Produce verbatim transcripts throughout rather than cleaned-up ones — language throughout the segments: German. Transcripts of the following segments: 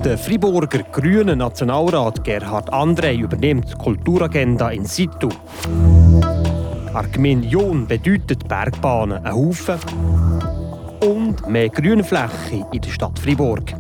Der Freiburger Grünen Nationalrat Gerhard Andrey übernimmt die Kulturagenda in situ. An der Gemeinde Jon bedeutet Bergbahnen einen Haufen und mehr Grünfläche in der Stadt Freiburg.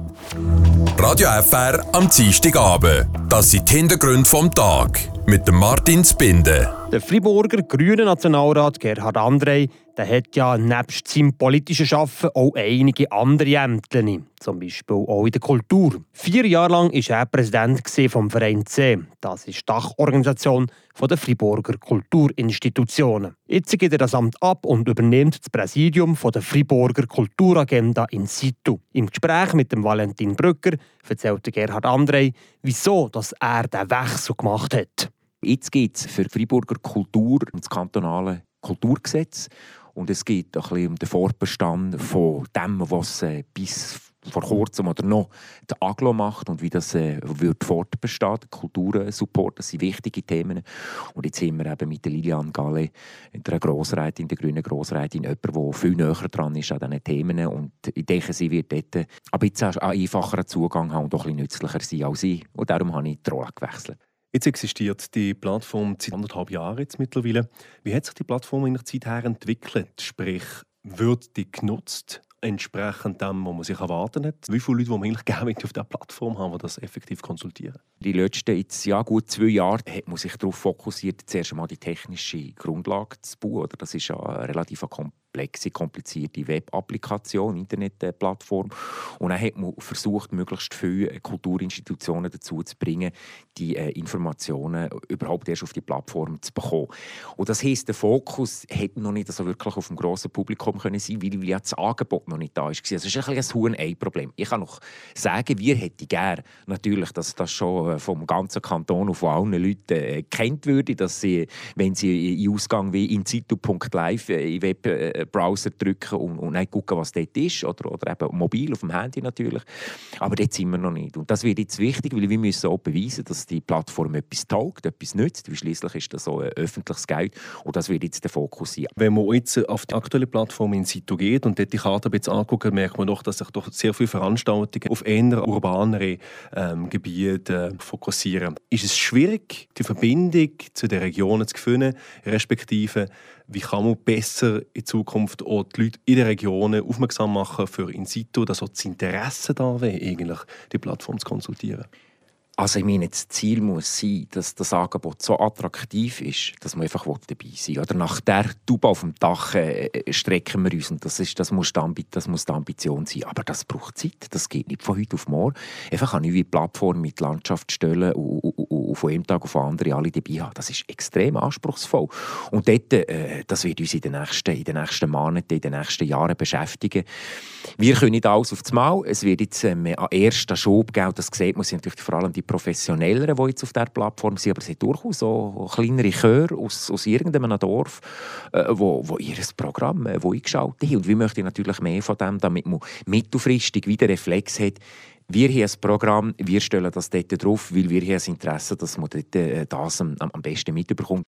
Radio F R am Dienstagabend. Das sind die Hintergründe vom Tag mit dem Martin Spinde. Der Freiburger Grünen Nationalrat Gerhard Andrey der hat ja nebst seinem politischen Arbeiten auch einige andere Ämter, zum Beispiel auch in der Kultur. Vier Jahre lang war er Präsident vom Verein C. Das ist die Dachorganisation der Freiburger Kulturinstitutionen. Jetzt gibt er das Amt ab und übernimmt das Präsidium der Freiburger Kulturagenda in situ. Im Gespräch mit dem Valentin Brücker erzählte Gerhard Andrey, wieso dass er diesen Wechsel gemacht hat. Jetzt geht es für Freiburger Kultur um das kantonale Kulturgesetz. Und es geht ein bisschen um den Fortbestand von dem, was äh, bis vor kurzem oder noch der Aglo macht und wie das äh, wird fortbestehen. Kultursupport, das sind wichtige Themen. Und jetzt sind wir eben mit der Lilian Gallet, der Grossrätin, der grünen Grossrätin, jemand, der viel näher dran ist an diesen Themen. Und ich denke, sie wird dort aber jetzt einen einfacheren Zugang haben und auch ein bisschen nützlicher sein als ich. Und darum habe ich die Rolle gewechselt. Jetzt existiert die Plattform seit anderthalb Jahren jetzt mittlerweile. Wie hat sich die Plattform in der Zeit her entwickelt? Sprich, wird die genutzt entsprechend dem, was man sich erwarten hat? Wie viele Leute, die man eigentlich gerne auf dieser Plattform haben, die das effektiv konsultieren? Die letzten jetzt, ja, gut zwei Jahre hat man sich darauf fokussiert, zuerst einmal die technische Grundlage zu bauen. Das ist ja eine relativ komplexe, komplizierte Web-Applikation, Internetplattform. Und dann hat man versucht, möglichst viele Kulturinstitutionen dazu zu bringen, die äh, Informationen überhaupt erst auf die Plattform zu bekommen. Und das heisst, der Fokus hätte noch nicht also wirklich auf dem grossen Publikum können sein, weil ja das Angebot noch nicht da war. Also es ist ein bisschen ein Huhn-Ei-Problem. Ich kann noch sagen, wir hätten gerne natürlich, dass das schon vom ganzen Kanton und von allen Leuten äh, kennt würde, dass sie, wenn sie in Ausgang wie in situ punkt live äh, in Webbrowser drücken und, und dann gucken, was dort ist, oder, oder eben mobil, auf dem Handy natürlich. Aber dort sind wir noch nicht. Und das wird jetzt wichtig, weil wir müssen auch beweisen, dass die Plattform etwas taugt, etwas nützt, weil schliesslich ist das so ein öffentliches Geld und das wird jetzt der Fokus sein. Wenn man jetzt auf die aktuelle Plattform in situ geht und dort die Karte ein bisschen anguckt, merkt man doch, dass sich doch sehr viele Veranstaltungen auf eher urbanere ähm, Gebiete äh, fokussieren. Ist es schwierig, die Verbindung zu den Regionen zu finden, respektive wie kann man besser in Zukunft auch die Leute in den Regionen aufmerksam machen für in situ, dass auch das Interesse da wäre, eigentlich die Plattform zu konsultieren? Also ich meine, das Ziel muss sein, dass das Angebot so attraktiv ist, dass man einfach dabei sein will. Oder nach der Tube auf dem Dach äh, strecken wir uns. Und das, ist, das, muss die, das muss die Ambition sein. Aber das braucht Zeit. Das geht nicht von heute auf morgen. Einfach eine neue Plattform mit Landschaft stellen und, und, und von einem Tag auf den anderen alle dabei haben. Das ist extrem anspruchsvoll. Und dort, äh, das wird uns in den, nächsten, in den nächsten Monaten, in den nächsten Jahren beschäftigen. Wir können nicht alles auf das Mal. Es wird jetzt ähm, einen ersten Schub geben. Das sieht man natürlich vor allem die Professionelleren, die jetzt auf dieser Plattform sind, aber es sind durchaus auch kleinere Chöre aus, aus irgendeinem Dorf, äh, wo, wo ihr Programm äh, wo eingeschaltet haben. Und wir möchten natürlich mehr von dem, damit man mittelfristig wieder Reflex hat. Wir haben ein Programm, wir stellen das dort drauf, weil wir haben ein Interesse, dass man dort, äh, das am, am besten mitbekommt.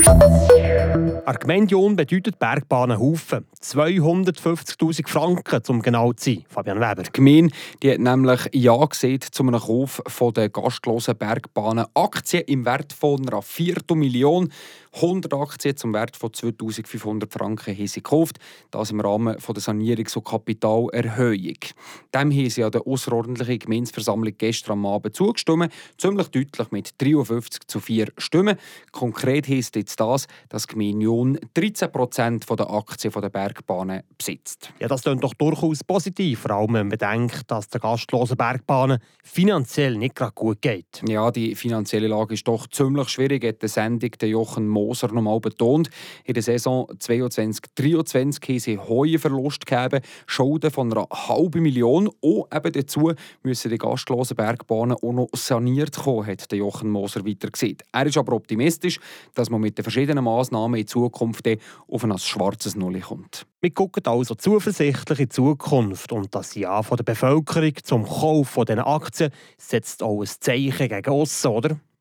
An der Gemeinde Jon bedeutet Bergbahnen Haufen. zweihundertfünfzigtausend Franken, um genau zu sein. Fabian Weber. Die Gemeinde die hat nämlich Ja gesagt zu einem Kauf von der gastlosen Bergbahnen Aktien im Wert von einer Viertelmillion. hundert Aktien zum Wert von zweitausendfünfhundert Franken haben sie gekauft. Das im Rahmen der Sanierungs- und Kapitalerhöhung. Dem haben sie an der ausserordentlichen Gemeindeversammlung gestern am Abend zugestimmt. Ziemlich deutlich mit dreiundfünfzig zu vier Stimmen. Konkret heisst jetzt das, dass die Gemeinde Jon dreizehn Prozent der Aktien der Bergbahnen besitzt. Ja, das klingt doch durchaus positiv, vor allem wenn man bedenkt, dass der gastlosen Bergbahnen finanziell nicht gerade gut geht. Ja, die finanzielle Lage ist doch ziemlich schwierig, hat die Sendung der Jochen Moser noch mal betont. In der Saison zweiundzwanzig dreiundzwanzig haben sie hohe Verluste gegeben, Schulden von einer halben Million. Und eben dazu müssen die gastlosen Bergbahnen auch noch saniert kommen, hat der Jochen Moser weiter gesagt. Er ist aber optimistisch, dass man mit den verschiedenen Massnahmen in Zukunft auf ein schwarzes Null kommt. Wir schauen also zuversichtlich in die Zukunft und das Ja von der Bevölkerung zum Kauf dieser Aktien setzt auch ein Zeichen gegen aussen, oder?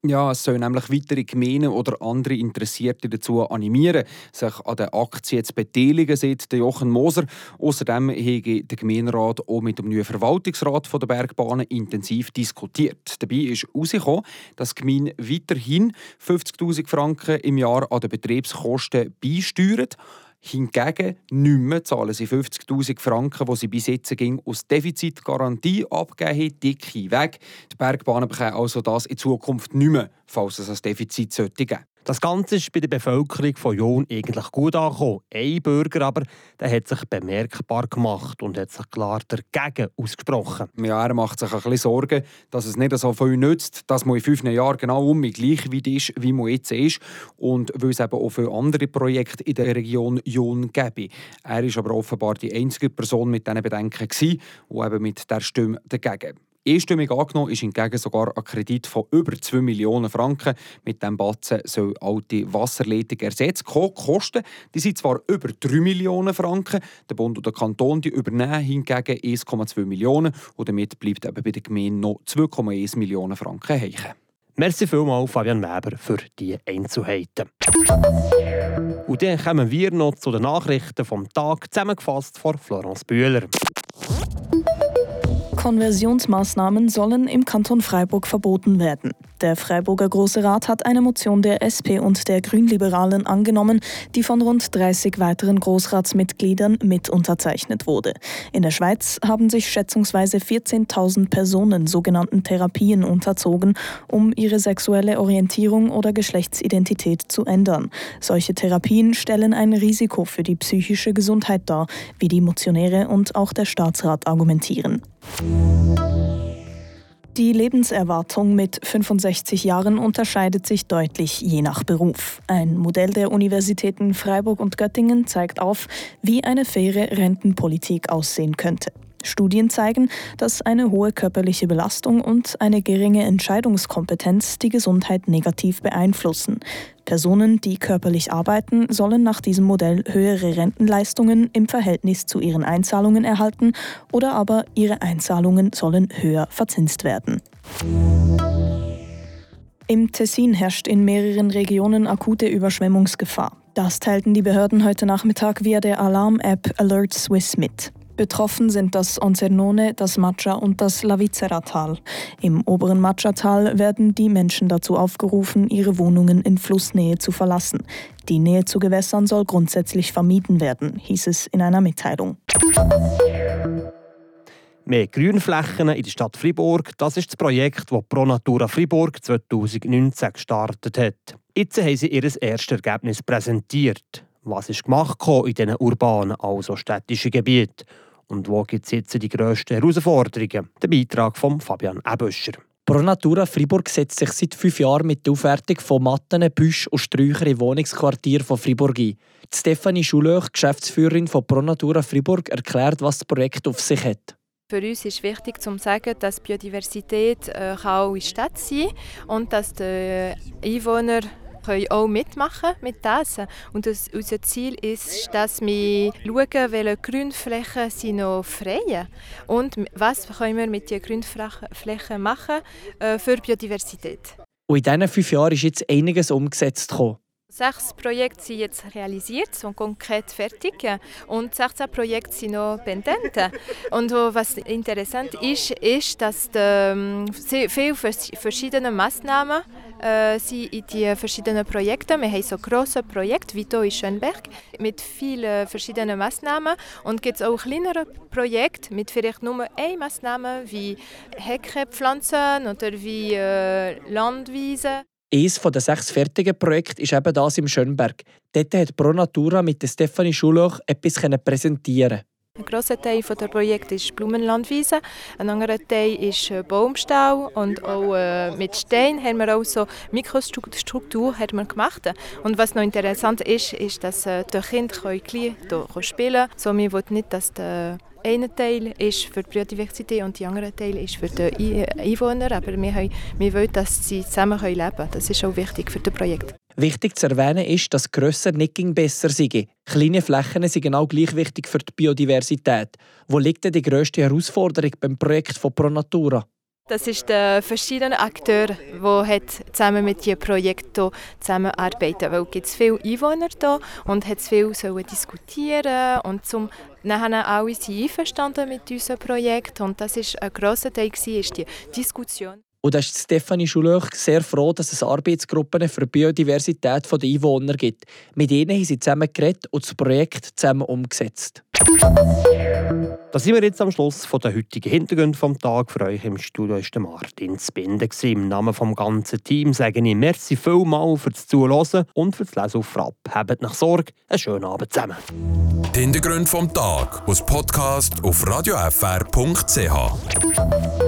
Ja, es soll nämlich weitere Gemeinden oder andere Interessierte dazu animieren, sich an den Aktien zu beteiligen, sagt Jochen Moser. Außerdem habe der Gemeinderat auch mit dem neuen Verwaltungsrat der Bergbahnen intensiv diskutiert. Dabei ist herausgekommen, dass die Gemeinde weiterhin fünfzigtausend Franken im Jahr an den Betriebskosten beisteuert. Hingegen nicht mehr zahlen sie fünfzigtausend Franken, die sie bis jetzt aus Defizitgarantie abgegeben haben, dick weg. Die Bergbahnen bekommen also das in Zukunft nicht mehr, falls es ein Defizit geben sollte. Das Ganze ist bei der Bevölkerung von Jon eigentlich gut angekommen. Ein Bürger aber, der hat sich bemerkbar gemacht und hat sich klar dagegen ausgesprochen. Ja, er macht sich ein bisschen Sorgen, dass es nicht so viel nützt, dass man in fünf Jahren genau um gleich weit ist, wie man jetzt ist. Und weil es eben auch viele andere Projekte in der Region Jon gäbe. Er war aber offenbar die einzige Person mit diesen Bedenken gewesen, und eben mit der Stimme dagegen. Einstimmig angenommen ist hingegen sogar ein Kredit von über zwei Millionen Franken. Mit diesem Batzen soll alte Wasserleitung ersetzt kommen. Die Kosten die sind zwar über drei Millionen Franken, der Bund und der Kanton die übernehmen hingegen eins Komma zwei Millionen und damit bleibt eben bei der Gemeinde noch zwei Komma eins Millionen Franken hängen. Merci vielmals, Fabian Weber, für die Einzelheiten. Und dann kommen wir noch zu den Nachrichten vom Tag, zusammengefasst von Florence Bühler. Konversionsmaßnahmen sollen im Kanton Freiburg verboten werden. Der Freiburger Grosse Rat hat eine Motion der S P und der Grünliberalen angenommen, die von rund dreißig weiteren Grossratsmitgliedern mit unterzeichnet wurde. In der Schweiz haben sich schätzungsweise vierzehntausend Personen sogenannten Therapien unterzogen, um ihre sexuelle Orientierung oder Geschlechtsidentität zu ändern. Solche Therapien stellen ein Risiko für die psychische Gesundheit dar, wie die Motionäre und auch der Staatsrat argumentieren. Die Lebenserwartung mit fünfundsechzig Jahren unterscheidet sich deutlich je nach Beruf. Ein Modell der Universitäten Freiburg und Göttingen zeigt auf, wie eine faire Rentenpolitik aussehen könnte. Studien zeigen, dass eine hohe körperliche Belastung und eine geringe Entscheidungskompetenz die Gesundheit negativ beeinflussen. Personen, die körperlich arbeiten, sollen nach diesem Modell höhere Rentenleistungen im Verhältnis zu ihren Einzahlungen erhalten oder aber ihre Einzahlungen sollen höher verzinst werden. Im Tessin herrscht in mehreren Regionen akute Überschwemmungsgefahr. Das teilten die Behörden heute Nachmittag via der Alarm-App Alert Swiss mit. Betroffen sind das Onzernone, das Maccia und das Lavizera-Tal. Im oberen Maccia-Tal werden die Menschen dazu aufgerufen, ihre Wohnungen in Flussnähe zu verlassen. Die Nähe zu Gewässern soll grundsätzlich vermieden werden, hieß es in einer Mitteilung. Mehr Grünflächen in der Stadt Freiburg, das ist das Projekt, das Pro Natura Freiburg zweitausendneunzehn gestartet hat. Jetzt haben sie ihr erstes Ergebnis präsentiert. Was ist gemacht in diesen urbanen, also städtischen Gebieten? Und wo gibt es jetzt die grössten Herausforderungen? Der Beitrag von Fabian Ebüscher. Pro Natura Freiburg setzt sich seit fünf Jahren mit der Aufwertung von Matten, Büschen und Sträuchern im Wohnungsquartier von Freiburg ein. Stefanie Schulöch, Geschäftsführerin von Pro Natura Freiburg, erklärt, was das Projekt auf sich hat. Für uns ist wichtig zu sagen, dass Biodiversität äh, kann auch in der Stadt sein kann und dass die Einwohner können auch mitmachen mit das. Und das, unser Ziel ist, dass wir schauen, welche Grünflächen sind noch frei und was können wir mit diesen Grünflächen machen äh, für Biodiversität. Und in diesen fünf Jahren ist jetzt einiges umgesetzt worden. Sechs Projekte sind jetzt realisiert, sind konkret fertig und sechzehn Projekte sind noch pendent. Und was interessant ist, ist, dass die, viele verschiedene Massnahmen äh, sind in die verschiedenen Projekten. Wir haben so grosse Projekte wie hier in Schönberg mit vielen verschiedenen Massnahmen und gibt es auch kleinere Projekte mit vielleicht nur eine Massnahme wie Heckenpflanzen oder wie äh, Landwiesen. Eines der sechs fertigen Projekte ist eben das im Schönberg. Dort hat Pro Natura mit Stefanie Schulöch etwas präsentieren. Ein grosser Teil des Projekts ist Blumenlandwiese, ein anderer Teil ist Baumstall und auch äh, mit Stein haben wir auch so Mikrostruktur haben wir gemacht. Und was noch interessant ist, ist, dass äh, die Kinder hier spielen können. So, wir wollen nicht, dass der eine Teil ist für die Biodiversität und der andere Teil ist für die Einwohner. Aber wir, haben, wir wollen, dass sie zusammen leben können. Das ist auch wichtig für das Projekt. Wichtig zu erwähnen ist, dass grösser nicht besser sei. Kleine Flächen sind genau gleich wichtig für die Biodiversität. Wo liegt denn die grösste Herausforderung beim Projekt von Pro Natura? Das ist der verschiedene Akteure, die zusammen mit diesem Projekt zusammenarbeiten. Weil es gibt viele Einwohner hier und hat viel sollen diskutieren und zum nachher alle sind einverstanden mit unserem Projekt und das ist ein grosser Teil war, ist die Diskussion. Und da ist Stefanie Schulöch sehr froh, dass es Arbeitsgruppen für die Biodiversität der Einwohner gibt. Mit ihnen haben sie zusammen geredet und das Projekt zusammen umgesetzt. Da sind wir jetzt am Schluss von der heutigen Hintergründe vom Tag. Für euch im Studio war Martin Zbinden. Im Namen des ganzen Teams sage ich merci vielmals fürs Zuhören und fürs Lesen auf Frapp. Habt nach Sorge, einen schönen Abend zusammen. Die Hintergründe vom Tag als Podcast auf radio f r punkt c h.